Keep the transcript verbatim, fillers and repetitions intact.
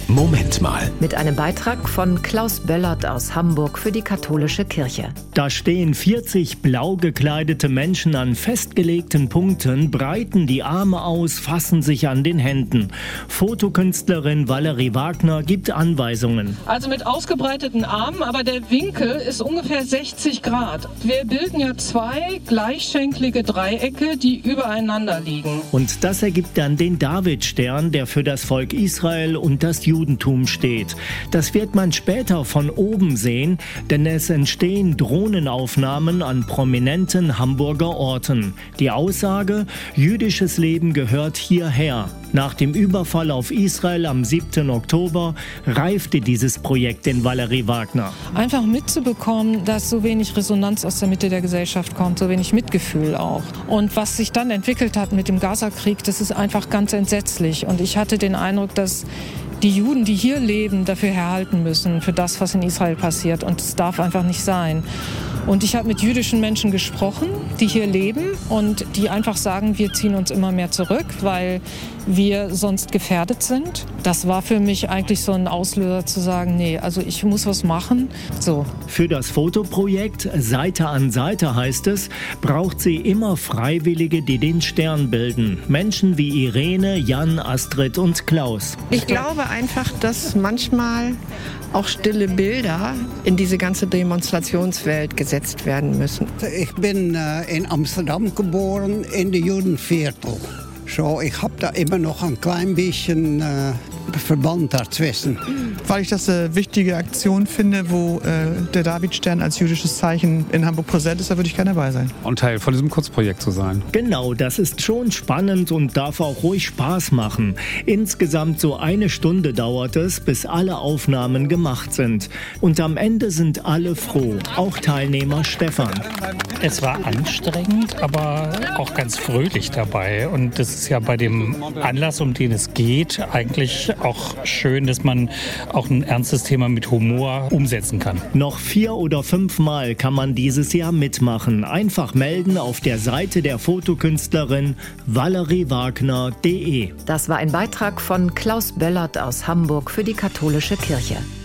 Moment mal. Mit einem Beitrag von Klaus Böllert aus Hamburg für die katholische Kirche. Da stehen vierzig blau gekleidete Menschen an festgelegten Punkten, breiten die Arme aus, fassen sich an den Händen. Fotokünstlerin Valerie Wagner gibt Anweisungen. Also mit ausgebreiteten Armen, aber der Winkel ist ungefähr sechzig Grad. Wir bilden ja zwei gleichschenklige Dreiecke, die übereinander liegen. Und das ergibt dann den Davidstern, der für das Volk Israel und das Judentum steht. Das wird man später von oben sehen, denn es entstehen Drohnenaufnahmen an prominenten Hamburger Orten. Die Aussage: jüdisches Leben gehört hierher. Nach dem Überfall auf Israel am siebten Oktober reifte dieses Projekt in Valerie Wagner. Einfach mitzubekommen, dass so wenig Resonanz aus der Mitte der Gesellschaft kommt, so wenig Mitgefühl auch. Und was sich dann entwickelt hat mit dem Gazakrieg, das ist einfach ganz entsetzlich. Und ich hatte den Eindruck, dass die Juden, die hier leben, dafür herhalten müssen, für das, was in Israel passiert. Und es darf einfach nicht sein. Und ich habe mit jüdischen Menschen gesprochen, die hier leben und die einfach sagen, wir ziehen uns immer mehr zurück, weil wir sonst gefährdet sind. Das war für mich eigentlich so ein Auslöser zu sagen, nee, also ich muss was machen. So. Für das Fotoprojekt Seite an Seite heißt es, braucht sie immer Freiwillige, die den Stern bilden. Menschen wie Irene, Jan, Astrid und Klaus. Ich glaube einfach, dass manchmal auch stille Bilder in diese ganze Demonstrationswelt gesetzt werden müssen. Ich bin äh, in Amsterdam geboren, in der Judenviertel. So, ich habe da immer noch ein klein bisschen äh, Verband dazwischen. Weil ich das eine wichtige Aktion finde, wo äh, der Davidstern als jüdisches Zeichen in Hamburg präsent ist, da würde ich gerne dabei sein. Und Teil von diesem Kurzprojekt zu sein. Genau, das ist schon spannend und darf auch ruhig Spaß machen. Insgesamt so eine Stunde dauert es, bis alle Aufnahmen gemacht sind. Und am Ende sind alle froh, auch Teilnehmer Stefan. Es war anstrengend, aber auch ganz fröhlich dabei. Und das ist ja bei dem Anlass, um den es geht, eigentlich auch schön, dass man auch ein ernstes Thema mit Humor umsetzen kann. Noch vier oder fünf Mal kann man dieses Jahr mitmachen. Einfach melden auf der Seite der Fotokünstlerin valerie wagner punkt de. Das war ein Beitrag von Klaus Böllert aus Hamburg für die katholische Kirche.